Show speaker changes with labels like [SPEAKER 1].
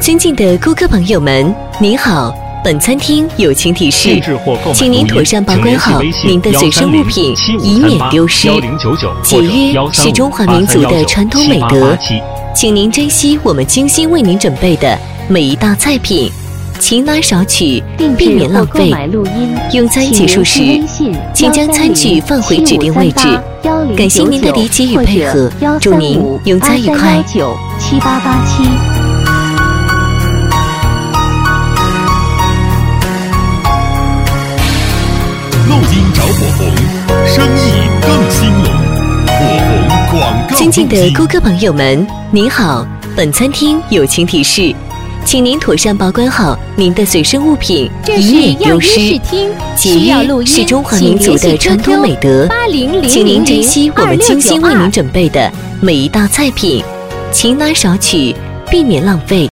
[SPEAKER 1] 尊敬的顾客朋友们，您好，本餐厅友情提示，请您妥善保管好您的随身物品，以免丢失。节约是中华民族的传统美德，请您珍惜我们精心为您准备的每一道菜品，勤拿少取，避免浪费。用餐结束时，请将餐具放回指定位置。感谢您的理解与配合，祝您用餐愉快。
[SPEAKER 2] 录音找火红，生意更兴隆。火红广告。
[SPEAKER 1] 尊敬的顾客朋友们，您好，本餐厅友情提示，请您妥善保管好您的随身物品，以免丢失。节约是中华民族的传统美德，请您珍惜我们精心为您准备的每一道菜品，勤拿少取，避免浪费。